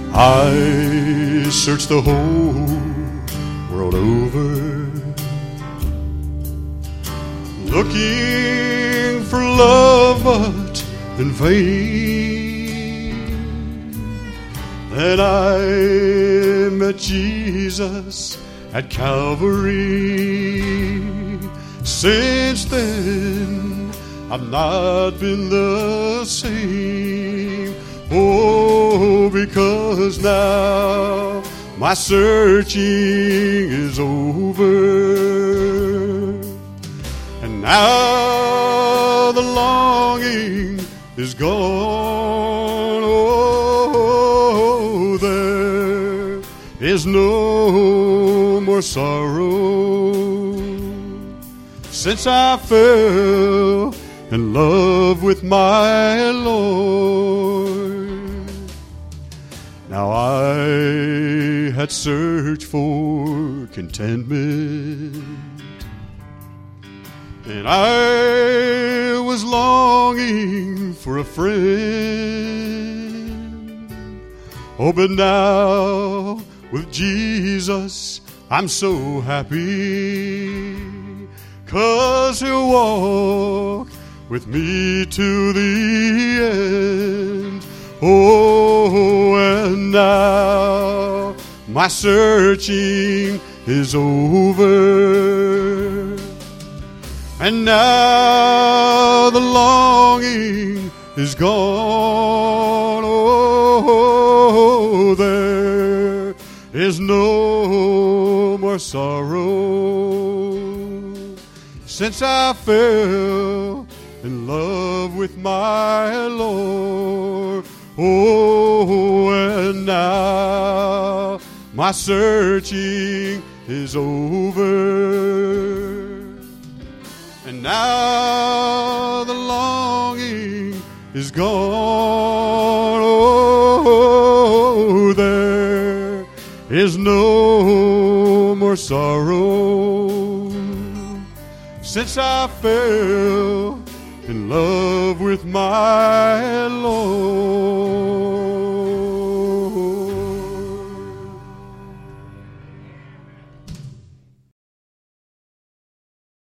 I searched the whole world over, looking for love, but in vain. Then I met Jesus at Calvary. Since then, I've not been the same. Oh, because now my searching is over, and now the longing is gone. Oh, there is no more sorrow since I fell in love with my Lord. Now I had searched for contentment, and I was longing for a friend. Oh, but now with Jesus I'm so happy, 'cause He'll walk with me to the end. Oh, and now my searching is over, and now the longing is gone. Oh, there is no more sorrow since I fell in love with my Lord. Oh, and now my searching is over, and now the longing is gone. Oh, there is no more sorrow since I fell in love with my Lord.